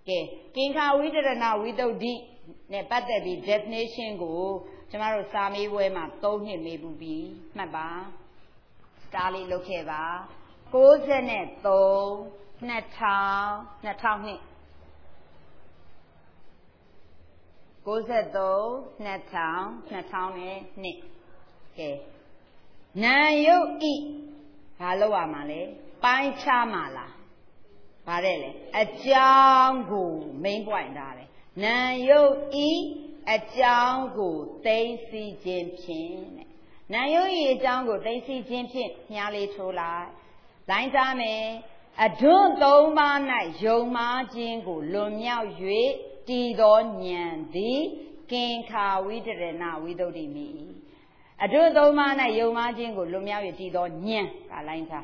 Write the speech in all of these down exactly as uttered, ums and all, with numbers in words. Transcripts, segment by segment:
Kinka Widerana without D, Nepatabi, definition go, Tomorrow Sami Wema, told him maybe be, Maba, Stali Lokeva, goes in it though, Natal, Natal. Goes at though, Natal, Natal, Nick. Okay. Now you eat. Hello, Amale. Pai chamala. Parele. A jungle, main point, darling. Now you eat a jungle, they see Jim Chin. Now you eat a jungle, they see Jim Chin. Nyali Tola. Line time, a don't do man night, yo ma jingle, lumia yue, dido nyan di, kinka widrena without me. A do do man night, yo ma jingle, lumia dido nyan, a line time.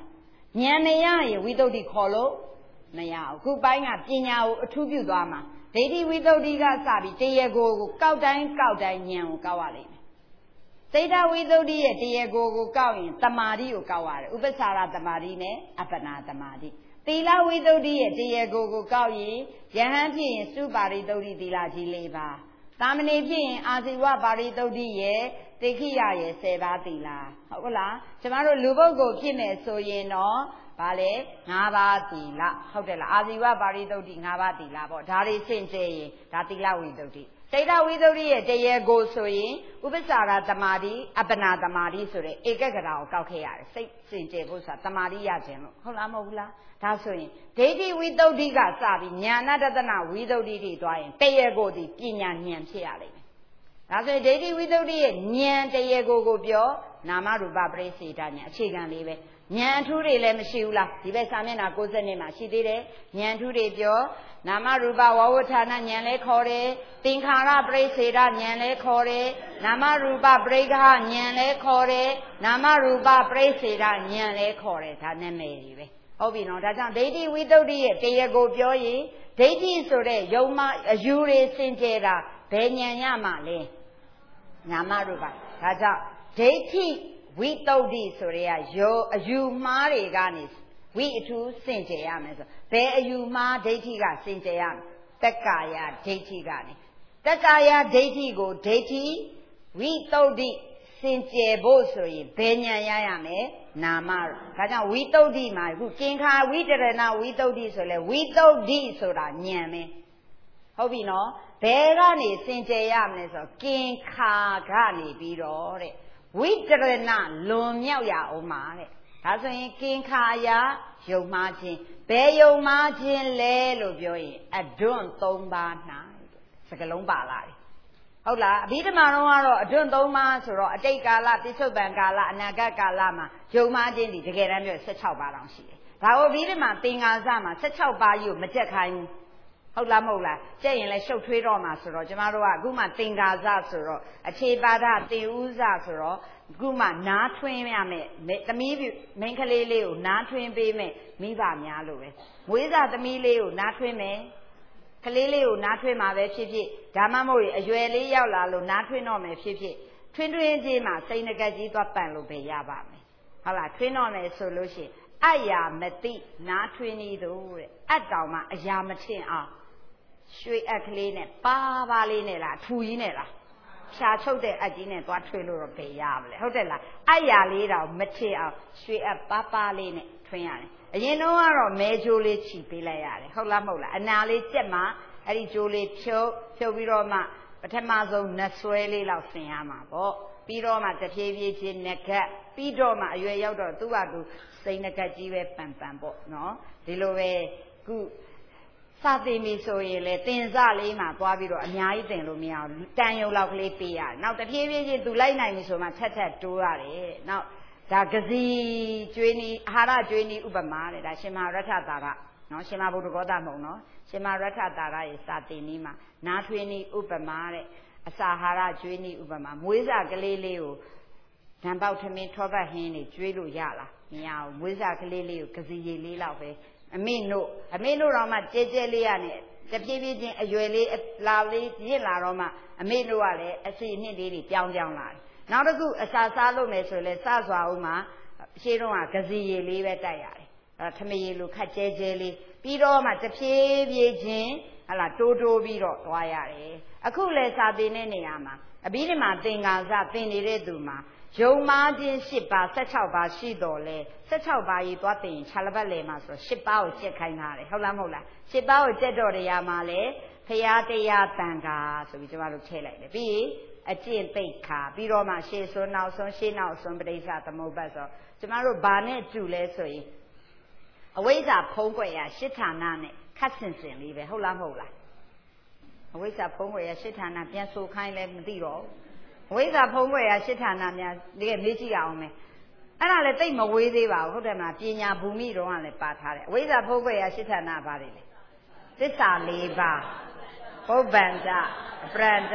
Nyan without the color. Naya, good buying up Pina, two good dama. Lady without the Gasabi, Diego, cow dine, cow dine, yan, Kawali. Seda without the Diego, Gawin, Tamari, Kawari, Ubasara, Tamarine, Apana, Tamadi. Tila without the Diego, Gawi, Yahanti, Subari, Dodi, Dilaji, Leva. Tamini, Aziwa, Bari, Dodi, Tekia, Seva, Dila. Hola, tomorrow Lubogo, Kime, so ye know. Vale, Nava la, hotel, Aziwa Baridoti, Nava di la, Dari Sente, Tatila Widoti. Seda Widoti, Day go so in, Ubasara Tamadi, Abana Tamadi, so the Egagao, Kaukea, Saint Sente Busa, Tamadi Yajam, Holamula, Tassoin. Day without Diga Sabi, Nyana Dana, without Didi Dwayne, Day go di Pina Nian Chiali. That's a day without the Nian Day go go bio, Namaru Babre Sitania, Chigan Live. Nyanture le Mishula, the Vesamina goes the name, she did it, Nyanture Bio, Namaruba Wawatana Nyale Kore, Tinkara Breseda Nyale Kore, Namaruba Brega Nyale Kore, Namaruba Breseda Nyale Kore, Taneme. Obino, that lady without the Diego Bioi, Deity Sore, Yoma, Jure Sintera, Benyama Le, Namaruba, that's Deity. We told this, sorry, yo, you marry Ganis. We too sing Jayamas. There you ma datiga sing Jayam. Takaya dati gani. Takaya dati go dati. We told the sing Jabo, sorry, Benya Yayame, Namar. Kaja, we told the my who king ha, we did it now, we told this, we told this, so that Nyame. How we know? Begani sing Jayam, so king ka gani biro. We did not loom ya o mare. That's when King Kaya, yo margin, pay your margin, le lobioy, a don't tomba night. Sakalomba lai. Hola, beat a mano, a don't tomas or a take a lot, this bangala, naga lama, yo margin, the get under such how balancy. That will be the man thing azama, such how by you, Majakai. Hola mola, Jay like show trade on Masoro, Jamaroa, Guma Tinga Zasoro, a Chebada, the Uzasoro, Guma, not twin me, the me, Menkaleo, not twin be me, Miva Mialue. Without the Mileo, not twin me, Kaleo, not twin my chippy, Damamori, a Jueli Yalalo, not twin on me, chippy, twin twin Jima, saying a gaji got Palo Bay Yabame. Hola, twin on a solution. Aya Meti, not twin either, Adama, a Yamachin ah. Shui a clean it, Baba Linella, two inella. Shacho de Adine, what trailer of Payable, Hotella, Aya Lida, Matia, Shui a Papa Lene, Triani. And you know, our major cheap Pilayale, Holamola, and now let's Gemma, Eddie Julie Cho, Choviroma, but Tamazo Nasueli La Siama, Bo, Piroma, the Piavi Neka, Pidoma, you are out of Tuadu, Saint Nakajive Pampambo, no? Dilove, good. Sati mi so yele tinza le ma twa bi do a mya yi tin lo mya tan yau lak le pi ya naw ta phie phie chin tu lai nai mi so ma chat chat to yare naw da gasi jwe ni ahara jwe ni upama le da Shin Maharatha Tara no Shin Mahabuddhagotha mong no Shin Maharatha Tara ye sati ni ma na thwe ni upama le asahara jwe ni upama mwe sa kale le ko dan pauk thamin thaw pat hin ni jwe lo ya la mya mwe sa kale le ko gasi ye le law be a me no, a me no Rama, J J Liane, the P a Julie, a Lali, Yela Roma, a me no ale, a sea nearly down down line. Now the good as Salo Meso, let Sazwa Uma, Shiroma, Gazi, leave at Diary. To me, look at J J Li, Pidoma, the P V Jin, ဟလာတိုးတိုးပြီးတော့သွားရတယ်အခုလဲစာသင်တဲ့နေရာမှာအဘိဓမ္မာသင်္ကာစသင်နေတဲ့သူမှာယုံမှားခြင်း၈ပါး၁၆ပါးရှိတော်လဲ၁၆ပါးကြီးသွားသိရင်ခြာလပတ်လဲမှာဆိုတော့၈ပါးကိုကျက်ခိုင်းထားတယ်ဟုတ်လားမဟုတ်လား၈ပါးကိုကျက်တော်တရားမှာလဲဖရာတရားတန်ခါဆိုပြီးကျမတို့ထည့်လိုက်တယ်ပြီးအကျင့်သိက္ခာပြီးတော့မှရှေ့စွန်းနောက်စွန်းရှေ့နောက်စွန်းပဋိစ္စသမုပ္ပါဒ်ဆိုကျမတို့ဘာနဲ့တူလဲဆိုရင်အဝိဇ္ဇာဖုံးကွယ်ရာရှစ်ဌာနနဲ့ခတ်ဆင်ဆင်လေးပဲဟုတ်လားမဟုတ်လားအဝိဇ္ဇာဖုံးကွယ်ရာရှစ်ဌာနပြန်ဆိုခိုင်းလဲမသိတော့အဝိဇ္ဇာဖုံးကွယ်ရာရှစ်ဌာနများဒီကမေးကြည့်အောင်မယ်အဲ့ဒါလည်းတိတ်မဝေးသေးပါဘူးဟုတ်တယ်မလားပညာဘူမိတော့ကလည်းပါထားတယ်အဝိဇ္ဇာဖုံးကွယ်ရာရှစ်ဌာနဘာတွေလဲသစ္စာ၄ပါးပုဗ္ဗန္တအပရန္တ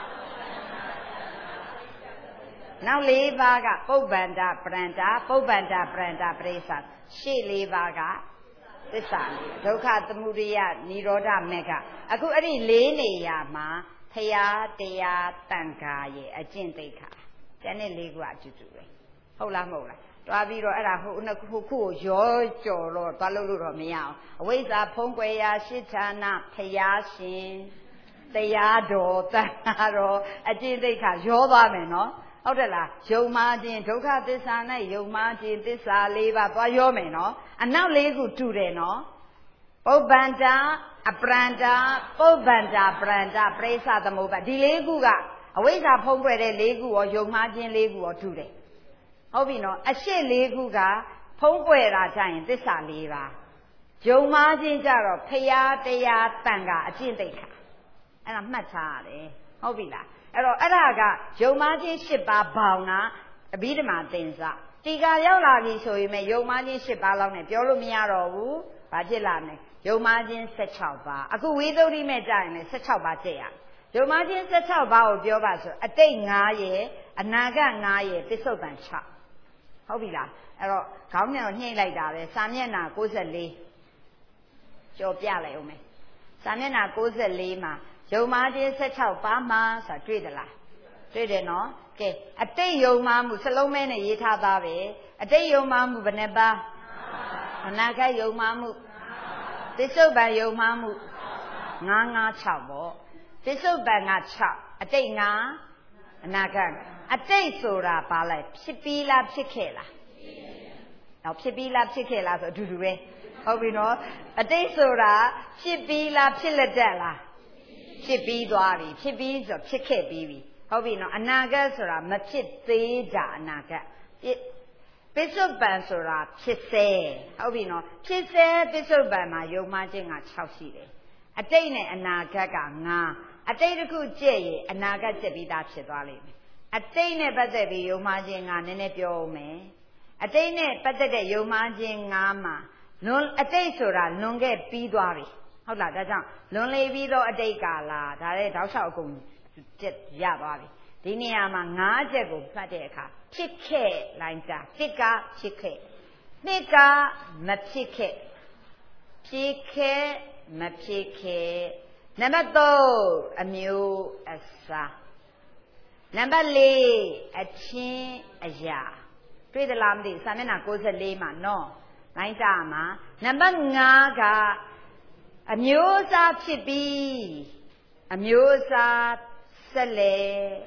နောက်၄ပါးကပုဗ္ဗန္တပရန္တပုဗ္ဗန္တပရန္တပရိစ္ဆာရှေ့၄ပါးကသစ္စာလေးဒုက္ခသမုဒယនិရောဓမေဃအခုအဲ့ဒီ၄နေရာမှာဖရာတရားတန်ခါရဲ့အကျင့်သိက္ခာကျန်တဲ့၄ခုကအတူတူပဲဟုတ်လားမဟုတ်လားတွားပြီးတော့အဲ့ဒါဟိုနှစ်ခုကိုရောကြော်တော့တွားလို့လို့တော့မရအောင်အဝိဇ္ဇာဖုံးကွယ်ရာရှစ်ဌာနဖရာရှင်တရားတော်တန်ခါတော်အကျင့်သိက္ခာရောသွားမယ်နော်ဟုတ်တယ်လားယုံမှားခြင်းဒုက္ခသစ္စာနဲ့ယုံမှားခြင်းသစ္စာ၄ပါးသွားရောမယ်နော်အနောက်၄ခုတူတယ်နော်ပုဗ္ဗန္တအပရန္တပုဗ္ဗန္တပရန္တပရိစ္ဆသမုပ္ပါဒီ၄ခုကအဝိဇ္ဇာဖုံးကွယ်တဲ့၄ခုရောယုံမှားခြင်း၄ခုရောတူတယ်ဟုတ်ပြီနော်အရှေ့၄ခုကဖုံးကွယ်တာကြရင်သစ္စာ၄ပါးယုံမှားခြင်းကြတော့ဖရာတရားတန်ခါအကျင့်သိက္ခာအဲ့ဒါမှတ်ထားရတယ်ဟုတ်ပြီလားအဲ့တော့အဲ့ဒါကယုံမှားခြင်း၈ပါးဘောင်ကအဘိဓမ္မာသင်္စတီကာရောက်လာပြီဆိုရင်ယုံမှားခြင်း၈ပါးလောက်နဲ့ပြောလို့မရတော့ဘူးဘာဖြစ်လာမလဲယုံမှားခြင်း၁၆ပါးအခုဝိသုဒ္ဓိမဲ့ကြာရင်လည်း၁၆ပါးကျက်ရယုံမှားခြင်း၁၆ပါးကိုပြောပါဆိုအတိတ်၅ရဲ့အနာဂတ်၅ရဲ့ပစ္စုပန်၆ဟုတ်ပြီလားအဲ့တော့ခေါင်းညံကိုညှိလိုက်တာပဲစာမျက်နှာ၉၄ကြော်ပြလိုက်အောင်မယ်စာမျက်နှာ၉၄မှာယုံမှားခြင်း၁၆ပါးမှာဆိုတာတွေ့သလားတွေ့တယ်နော်ကဲအတိတ်ယုံမှားမှုစလုံးမဲနဲ့ရေးထားသားပဲအတိတ်ယုံမှားမှုဘယ်နှပါးအနာဂတ်ယုံမှားမှုပစ္စုပန်ယုံမှားမှု၅၅၆ပေါ့ပစ္စုပန်က၆အတိတ်၅အနာဂတ်အတိတ်ဆိုတာဘာလဲဖြစ်ပြီးလားဖြစ်ခဲ့လားတော့ဖြစ်ပြီးလားဖြစ်ခဲ့လားဆိုအတူတူပဲဟုတ်ပြီနော်အတိတ်ဆိုတာဖြစ်ပြီးလားဖြစ်လက်တက်လားဖြစ်ပြီးသွားပြီဖြစ်ပြီးဆိုဖြစ်ခဲ့ပြီးပြီဟုတ်ပြီနော်အနာဂတ်ဆိုတာမဖြစ်သေးတာအနာဂတ်ပစ္စုပန်ဆိုတာဖြစ်စေဟုတ်ပြီနော်ဖြစ်စေပစ္စုပန်မှာယုံမှားခြင်းက၆ရှိတယ်အတိတ်နဲ့အနာဂတ်က၅အတိတ်တစ်ခုကျက်ရင်အနာဂတ်ကျက်ပြီးသားဖြစ်သွားလိမ့်မယ်အတိတ်နဲ့ပတ်သက်ပြီးယုံမှားခြင်းကနည်းနည်းပြောဦးမယ်အတိတ်နဲ့ပတ်သက်တဲ့ယုံမှားခြင်း၅မှာလွန်အတိတ်ဆိုတာလွန်ခဲ့ပြီးသွားပြီဟုတ်လားဒါကြောင့်လွန်လေပြီးတော့အတိတ်ကာလဒါလည်းတောက်လျှောက်အကုန်ကျက်ရသွားပြီဒီနေရာမှာ၅ချက်ကိုဖတ်တဲ့အခါဖြစ်ခဲ့လိုက်တာတစ်ကဖြစ်ခဲ့နှစ်ကမဖြစ်ခဲ့ဖြစ်ခဲ့မဖြစ်ခဲ့နံပါတ်၃အမျိုးအစားနံပါတ်၄အချင်းအရာတွေ့သလားမသိစာမျက်နှာ၉၄မှာနော်လိုင်းတာမှာနံပါတ်၅ကအမျိုးအစားဖြစ်ပြီးအမျိုးအစားဆက်လေ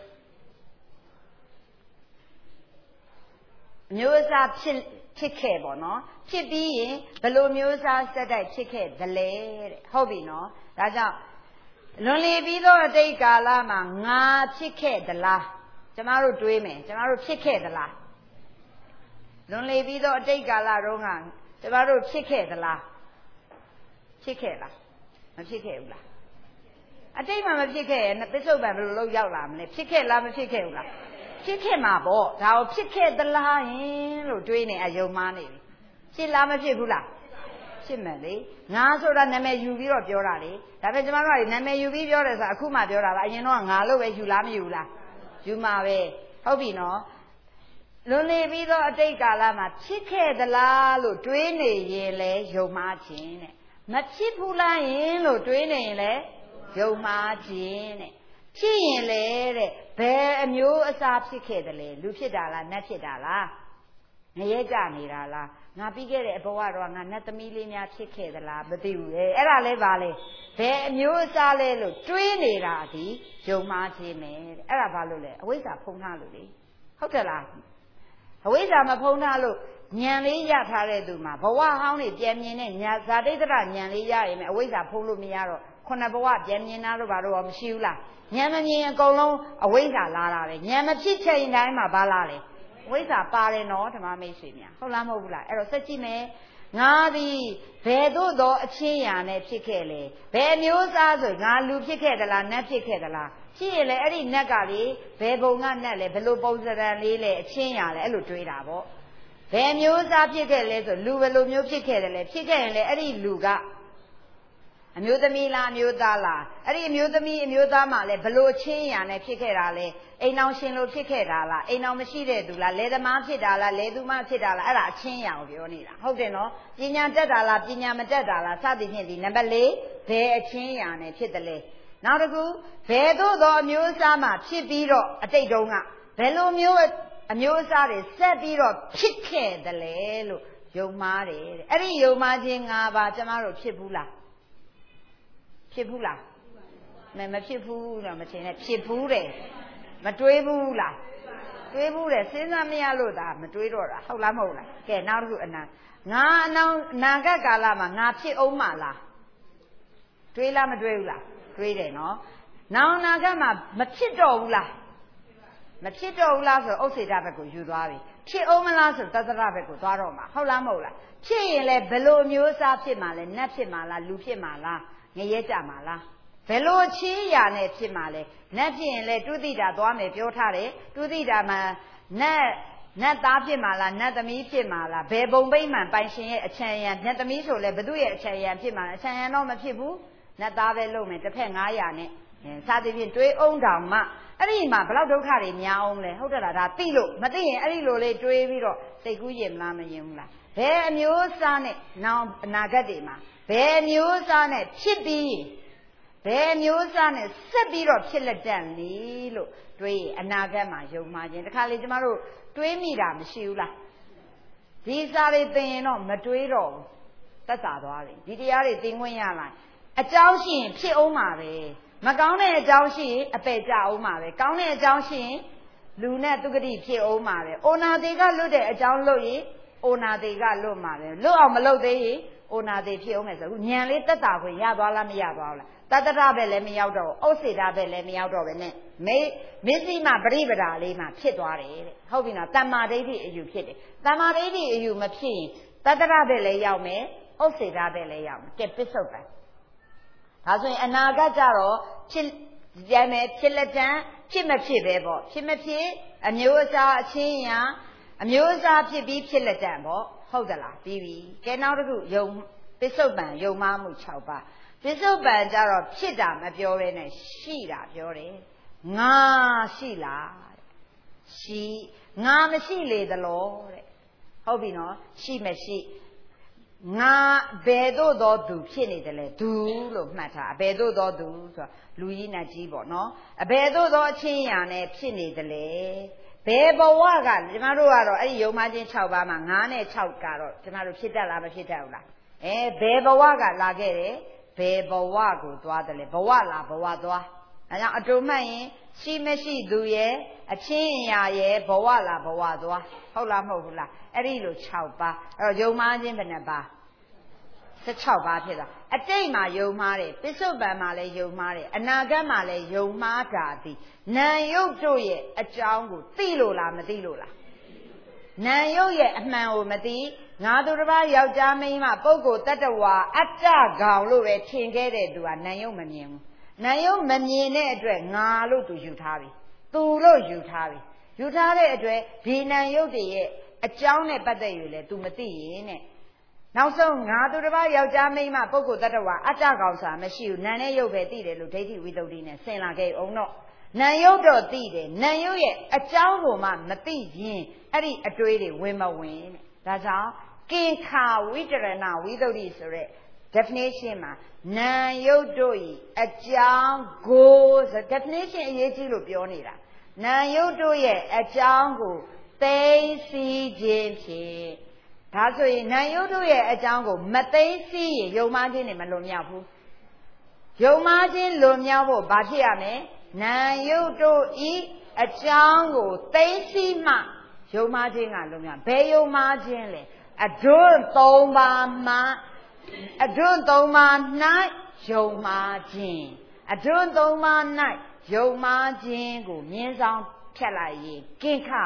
အမျိုးအစားဖြစ်ဖြစ်ခဲ့ပေါ့နော်ဖြစ်ပြီးရင်ဘယ်လိုမျိုးအစားဆက်တိုက်ဖြစ်ခဲ့သလဲတဲ့ဟုတ်ပြီနော်ဒါကြောင့်လွန်လေပြီးသောအတိတ်ကာလမှာငါဖြစ်ခဲ့သလားကျမတို့တွေးမယ်ကျမတို့ဖြစ်ခဲ့သလားလွန်လေပြီးသောအတိတ်ကာလတုန်းကကျမတို့ဖြစ်ခဲ့သလားဖြစ်ခဲ့လားမဖြစ်ခဲ့ဘူးလားအတိတ်မှာမဖြစ်ခဲ့ရင်ပစ္စုပန်ဘယ်လိုလုပ်ရောက်လာမလဲဖြစ်ခဲ့လားမဖြစ်ခဲ့ဘူးလားဖြစ်ခဲ့မှာပေါ့ဒါကိုဖြစ်ခဲ့သလားဟင်လို့တွေးနေအယုံမှားနေပြီဖြစ်လားမဖြစ်ဘူးလားဖြစ်မယ်လေငါဆိုတာနာမည်ယူပြီးတော့ပြောတာလေဒါပေမဲ့ကျမတို့ကနာမည်ယူပြီးပြောတယ်ဆိုတာအခုမှပြောတာပါအရင်တော့ငါလို့ပဲယူလားမယူလားယူမှာပဲဟုတ်ပြီနော်လွန်လေပြီးတော့အတိတ်ကာလမှာဖြစ်ခဲ့သလားလို့တွေးနေရင်လဲယုံမှားခြင်းတဲ့မဖြစ်ဘူးလားယင်လို့တွေးနေရင်လဲယုံမှားခြင်းတဲ့ဖြစ်ရင်လေတဲ့ဘယ်အမျိုးအစားဖြစ်ခဲ့တယ်လဲလူဖြစ်တာလားနတ်ဖြစ်တာလားငရဲကြနေတာလားငငါပြီးခဲ့တဲ့အဘဝတော့ငါနတ်သမီးလေးများဖြစ်ခဲ့သလားမသိဘူးလေအဲ့ဒါလည်းပါလေဘယ်အမျိုးအစားလဲလို့တွေးနေတာဒီယုံမှားခြင်းပဲအဲ့ဒါဘာလို့လဲအဝိဇ္ဇာဖုံးထားလို့လေဟုတ်တယ်လားအဝိဇ္ဇာမဖုံးထားလို့ဉာဏ်လေးရထားတဲ့သူမှာဘဝဟောင်းတွေပြန်မြင်တဲ့ညာဇာတိတ္တရဉာဏ်လေးရရင်အဝိဇ္ဇာဖုံးလို့မရတော့ခုနဘဝပြန်မြင်တာလို့ဘာလို့မရှိဘူးလားဉာဏ်မမြင်အကုန်လုံးအဝိဇ္ဇာလာတာပဲဉာဏ်မဖြစ်ချိန်တိုင်းမှာဘာလာလဲဝိဇ္ဇာပါတယ်နော်ဓမ္မမိတ်ဆွေများဟုတ်လားမဟုတ်ဘူးလားအဲ့တော့စက်ကြည့်မယ်ငါသည်ဘယ်သို့သောအချင်းရာနဲ့ဖြစ်ခဲ့လဲဘယ်မျိုးစားဆိုငါလူဖြစ်ခဲ့သလားနတ်ဖြစ်ခဲ့သလားဖြစ်ရင်လေအဲ့ဒီနတ်ကလေဘယ်ဘုံကနတ်လဲဘယ်လိုပုံစံလေးလဲအချင်းရာလဲအဲ့လိုတွေးတာပေါ့ဘယ်မျိုးစားဖြစ်ခဲ့လဲဆိုလူဘယ်လိုမျိုးဖြစ်ခဲ့တယ်လဲဖြစ်ခဲ့ရင်လေအဲ့ဒီလူကအမျိုးသမီးလားအမျိုးသားလားအဲ့ဒီအမျိုးသမီးအမျိုးသားမှလည်းဘလို့ချင်းရာနဲ့ဖြစ်ခဲ့တာလဲအိမ်အောင်ရှင်လို့ဖြစ်ခဲ့တာလားအိမ်အောင်မရှိတဲ့သူလားလယ်သမားဖြစ်တာလားလယ်သူမဖြစ်တာလားအဲ့ဒါအချင်းရာကိုပြောနေတာဟုတ်တယ်နော်ပညာတတ်တာလားပညာမတတ်တာလားစသည်ဖြင့်ဒီနံပါတ်၄ဘယ်အချင်းရာနဲ့ဖြစ်တယ်လဲနောက်တစ်ခုဘယ်သို့သောအမျိုးအစားမှဖြစ်ပြီးတော့အတိတ်တုန်းကဘယ်လိုမျိုးအမျိုးအစားတွေဆက်ပြီးတော့ဖြစ်ခဲ့တယ်လဲလို့ယုံမှားတယ်တဲ့အဲ့ဒီယုံမှားခြင်း၅ပါးကျမတို့ဖြစ်ဘူးလားဖြစ်ဘူးလားမမဖြစ်ဘူးတော့မထင်နဲ့ဖြစ်ဘူးတယ်မတွေးဘူးလားတွေးဘူးတယ်စဉ်းစားမရလို့ဒါမတွေးတော့တာဟုတ်လားမဟုတ်လားကဲနောက်တစ်ခုအနာငါအနောင်နာဂတ်ကာလမှာငါဖြစ်အောင်မလားတွေးလားမတွေးဘူးလားတွေးတယ်နော်နောင်နာဂတ်မှာမဖြစ်တော့ဘူးလားမဖြစ်တော့ဘူးလားဆိုဥစ္စေတဘက်ကိုယူသွားပြီဖြစ်အောင်မလားဆိုသတ္တရဘက်ကိုသွားတော့မှာဟုတ်လားမဟုတ်လားဖြစ်ရင်လည်းဘယ်လိုမျိုးစားဖြစ်မှာလဲနတ်ဖြစ်မှာလားလူဖြစ်မှာလားငရဲကြမှာလားဘယ်လိုချင်းရာနဲ့ဖြစ်မှာလဲနတ်ဖြစ်ရင်လေတုတိတာသွားမယ်ပြောထားတယ်တုတိတာမှာနတ်နတ်သားဖြစ်မှာလားနတ်သမီးဖြစ်မှာလားဘယ်ဘုံဗိမှန်ပိုင်ရှင်ရဲ့အချမ်းရံနတ်သမီးဆိုလဲဘသူရဲ့အချမ်းရံဖြစ်မှာလဲအချမ်းရံတော့မဖြစ်ဘူးနတ်သားပဲလုပ်မယ်တစ်ဖက်900နဲ့စသည်ဖြင့်တွေးအောင်တောင်မှအဲ့ဒီမှာဘလောက်ဒုက္ခတွေများအောင်လဲဟုတ်တယ်လားဒါသိလို့မသိရင်အဲ့ဒီလိုလေးတွေးပြီးတော့စိတ်ကူးရင်မလားမရင်ဘူးလားဘယ်အမျိုးအစားနဲ့နောင်အနာဂတ်တွေမှာဘယ်မျိုးအစားနဲ့ဖြစ်ပြီးဘယ်မျိုးအစားနဲ့ဆက်ပြီးတော့ဖြစ်လက်တန်လေလို့တွေးအနာဂတ်မှာယုံမှာခြင်းတခါလေကျမတို့တွေးမိတာမရှိဘူးလားဒီစားတွေသင်ရင်တော့မတွေးတော့ဘူးသက်သာသွားတယ်ဒီတရားတွေသင်ခွင့်ရလာအကြောင်းရှိရင်ဖြစ်အောင်ပါပဲမကောင်းတဲ့အကြောင်းရှိရင်အပယ်ကြအောင်ပါပဲကောင်းတဲ့အကြောင်းရှိရင်လူနဲ့သူဂတိဖြစ်အောင်ပါပဲအိုနာသေးကလွတ်တဲ့အကြောင်းလို့ရင်အိုနာသေးကလွတ်မှာပဲလွတ်အောင်မလုပ်သေးရင်အိုနာသေးဖြစ်အောင်မယ်ဆိုအခုညံလေးတက်တာခွင့်ရသွားလားမရသွားဘူးလားတတ္တရပဲလည်းမရောက်တော့ဘူးဥစ္စေတာပဲလည်းမရောက်တော့ပဲနဲ့မေမစ္စည်းမပရိပဒါလေးမှဖြစ်သွားတယ်တဲ့ဟုတ်ပြီနော်တမ္မာဒိဋ္ဌိအယူဖြစ်တယ်တမ္မာဒိဋ္ဌိအယူမဖြစ်ရင်တတ္တရပဲလည်းရောက်မယ်ဥစ္စေတာပဲလည်းရောက်မယ်ကဲပစ္စုပ္ပန်ဒါဆိုရင်အနာဂတ်ကြတော့ဖြစ်ကြမယ်ဖြစ်လက်တန်းဖြစ်မဖြစ်ပဲပေါ့ဖြစ်မဖြစ်အမျိုးအစားအချင်းရာအမျိုးအစားဖြစ်ပြီးဖြစ်လက်တန်းပေါ့ဟုတ်သလားပြီးပြီကဲနောက်တစ်ခုယုံပစ္စုပ္ပန်ယုံမှားမှု၆ပါးပစ္စုပ္ပန်ကြတော့ဖြစ်တာမပြောဘဲနဲ့ရှိတာပြောတယ်ငါရှိလားရှိငါမရှိလေသလားတဲ့ဟုတ်ပြီနော်ရှိမရှိငါဘယ်သို့သောသူဖြစ်နေတယ်လဲသူလို့မှတ်ထားအဘယ်သို့သောသူဆိုတော့လူကြီးနတ်ကြီးပေါ့နော်အဘယ်သို့သောအချင်းရာနဲ့ဖြစ်နေတယ်လဲဘယ်ဘဝကကျမတို့ကတော့အဲ့ဒီယုံမှချင်း၆ပါးမှာ၅နဲ့၆ကတော့ကျမတို့ဖြစ်တတ်လားမဖြစ်တတ်ဘူးလားအဲဘယ်ဘဝကလာခဲ့တယ်ဘယ်ဘဝကိုသွားတယ်လဲဘဝလားဘဝသွားအဲကြောင့်အတူမှတ်ရင်ရှိမရှိသူရဲ့အချင်းအရာရဲ့ဘဝလားဘဝသွားဟုတ်လားမဟုတ်ဘူးလားအဲ့ဒီလို၆ပါးအဲ့တော့ယုံမှချင်းဘယ်နှပါး၁၆ပါးဖြစ်တာအတိတ်မှာယုံမှားတယ်ပစ္စုပန်မှာလည်းယုံမှားတယ်အနာဂတ်မှာလည်းယုံမှားတာသည်နာယုတ်တို့ရဲ့အကြောင်းကိုသိလို့လားမသိလို့လားနာယုတ်ရဲ့အမှန်ကိုမသိငါသူတစ်ပါးယောက်ျားမိန်းမပုဂ္ဂိုလ်တ attva အတ္တကောင်လို့ပဲထင်ခဲ့တဲ့သူကနာယုတ်မမြင်ဘူးနာယုတ်မမြင်တဲ့အတွက်ငါလို့သူယူထားပြီသူလို့ယူထားပြီယူထားတဲ့အတွက်ဒီနာယုတ်တွေရဲ့အကြောင်းနဲ့ပတ်သက်၍လဲသူမသိရင်နဲ့နောက်ဆုံးငါသူတစ်ပါးယောက်ျားမိန်းမပုဂ္ဂိုလ်တ attva အတ္တကောင်ဆိုတာမရှိဘူးနာနဲ့ယုတ်ပဲသိတယ်လို့ဒိဋ္ဌိဝိသုဒ္ဓိနဲ့ဆင်လာခဲ့အောင်တော့နာယုတ်တော့သိတယ်နာယုတ်ရဲ့အကြောင်းကိုမှမသိရင်အဲ့ဒီအတွေးတွေဝင်မဝင်တဲ့ဒါကြောင့်ကိခာဝိတရဏဝိသုဒ္ဓိဆိုတဲ့ definition မှာနာယုတ်တို့ဤအကြောင်းကိုဆို definition အရေးကြီးလို့ပြောနေတာနာယုတ်တို့ရဲ့အကြောင်းကိုသိသိခြင်းဖြင့်ဒါဆိုရင်နာယုတ်တို့ရဲ့အကြောင်းကိုမသိသိရင်ယုံမှချင်းနေမလွန်မြောက်ဘူးယုံမှချင်းလွန်မြောက်ဖို့ဘာဖြစ်ရမလဲနာယုတ်တို့ဤအကြောင်းကိုသိသိမှယုံမှချင်းကလွန်မြောက်ဘယ်ယုံမှချင်းလဲအတွန်းသုံးပါးမှအတွန်းသုံးပါး၌ယုံမှချင်းအတွန်းသုံးပါး၌ယုံမှချင်းကိုမြင်းဆောင်ဖြတ်လိုက်ရင်ကင်းခ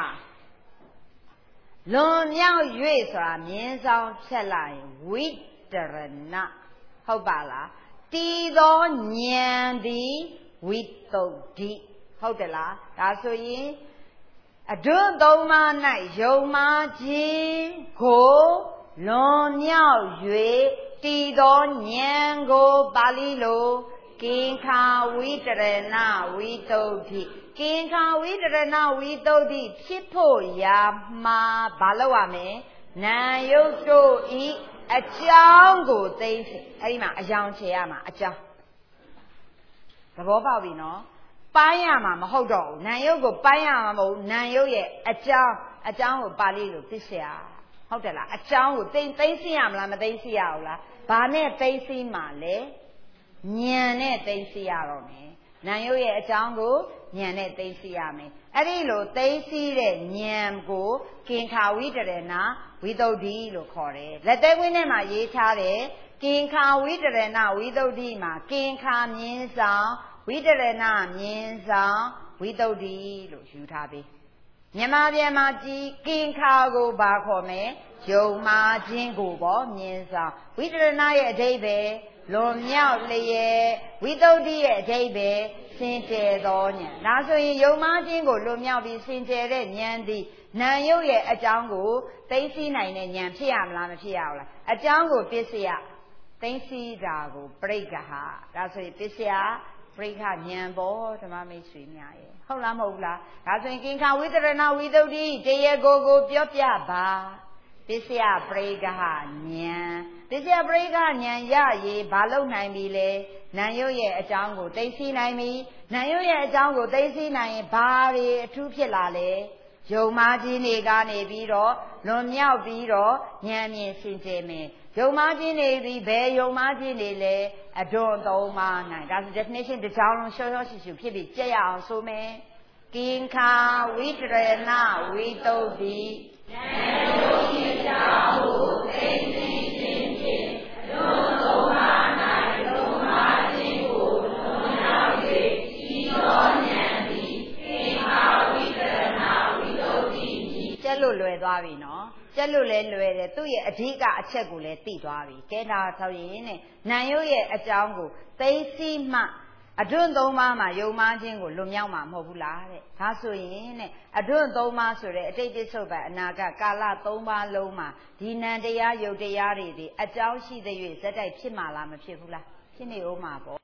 လွန်မြောက်၍ဆိုတာမြင်းဆောင်ဖြတ်လိုက်ရင်ဝိတရဏဟုတ်ပါလားတည်သောဉာဏ်သည်ဝိတုဒ္ဓိဟုတ်တယ်လားဒါဆိုရင်အတွန်းသုံးပါး၌ယုံမှခြင်းကိုလွန်မြောက်၍တည်သောဉာဏ်ကိုပါဠိလိုကင်္ခာဝိတရဏဝိတုဒ္ဓိကင်္ခာဝိတရဏဝိတုဒ္ဓိဖြစ်ဖို့ရာမှာဘာလို့ရမလဲနာယုတ်တို့ဤအကြောင်းကိုသိသိအဲ့ဒီမှာအယောင်ချေရမှာအကြောင်းသဘောပေါက်ပြီနော်ပိုင်းရမှာမဟုတ်တော့ဘူးနာယုတ်ကိုပိုင်းရမှာမဟုတ်ဘူးနာယုတ်ရဲ့အကြောင်းအကြောင်းကိုပါဠိလိုသိစေရဟုတ်တယ်လားအကြောင်းကိုသိသိသိရမလားမသိသိရဘူးလားဘာနဲ့သိသိမှာလဲဉာဏ်နဲ့သိသိရတော့မယ်နာယုတ်ရဲ့အကြောင်းကိုဉာဏ်နဲ့သိသိရမယ်အဲ့ဒီလိုသိသိတဲ့ဉာဏ်ကိုကင်္ခာဝိတရဏဝိတုဒ္ဓိလို့ခေါ်တယ်လက်သေးကွင်းထဲမှာရေးထားတယ်ကင်္ခာဝိတရဏဝိတုဒ္ဓိမှာကင်္ခာမြင်းဆောင်ဝိတရဏမြင်းဆောင်ဝိတုဒ္ဓိလို့ယူထားပြီမြန်မာပြည်မှာကြည်ကင်္ခာကိုဘာခေါ်မလဲယုံမှခြင်းကိုပေါ့မြင်းဆောင်ဝိတရဏရဲ့အဓိပ္ပာယ်လွန်မြောက်လျက်ဝိတုဒ္ဓိရဲ့အဓိပ္ပာယ်စင်ကြယ်သောဉာဏ်ဒါဆိုရင်ယုံမှခြင်းကိုလွန်မြောက်ပြီးစင်ကြယ်တဲ့ဉာဏ်သည်နာယုတ်ရဲ့အကြောင်းကိုသိသိနိုင်တဲ့ဉာဏ်ဖြစ်ရမလားမဖြစ်ရဘူးလားအကြောင်းကိုပစ္စယသိသိတာကိုပရိက္ခဟာဒါဆိုရင်ပစ္စယပရိက္ခဉာဏ်ပေါ်ဓမ္မမိတ်ဆွေများရဲ့ဟုတ်လားမဟုတ်လားဒါဆိုရင်ကင်္ခာဝိတရဏဝိတုဒ္ဓိတရားကိုကိုပြောပြပါပစ္စယပရိက္ခဉာဏ်ပစ္စယပရိက္ခဉာဏ်ရရေးဘာလုပ်နိုင်ပြီလဲနာယုတ်ရဲ့အကြောင်းကိုသိသိနိုင်ပြီနာယုတ်ရဲ့အကြောင်းကိုသိသိနိုင်ရင်ဘာတွေအထူးဖြစ်လာလဲယုံမှခြင်းတွေကနေပြီးတော့လွန်မြောက်ပြီးတော့ဉာဏ်မြင်စင်ကြယ်မယ်ယုံမှခြင်းတွေဒီဘယ်ယုံမှခြင်းတွေလဲအတွန်းသုံးပါးနိုင်ဒါဆို definition တစ်ကြောင်းလုံးရှောရှောရှုရှုဖြစ်ပြီးကြက်ရအောင်ဆိုမယ်ကင်္ခာဝိတရဏဝိတုဒ္ဓိဉာဏ်ယုံဤအကြောင်းကိုသိသိခြင်းဖြင့်အတွန်းသုံးပါး၌ယုံမှခြင်းကိုလွန်မြောက်၍ဤသောဉာဏ်သည်ကင်္ခာဝိတရဏဝိတုဒ္ဓိကျက်လို့လွယ်သွားပြီနော်ကျက်လို့လဲလွယ်တယ်သူ့ရဲ့အဓိကအချက်ကိုလည်းသိသွားပြီကဲဒါဆိုရင်နဲ့နာယုတ်ရဲ့အကြောင်းကိုသိသိမှအတွန်းသုံးပါးမှာယုံမှခြင်းကိုလွန်မြောက်မှာမဟုတ်ဘူးလားတဲ့ဒါဆိုရင်နဲ့အတွန်းသုံးပါးဆိုတဲ့အတိတ်ပစ္စုပန်အနာဂတ်ကာလသုံးပါးလုံးမှာဒီနံတရားယုတ်တရားတွေဒီအကြောင်းရှိတဲ့၍ဇက်တိုက်ဖြစ်မှာလားမဖြစ်ဘူးလားဖြစ်နေဦးမှာပေါ့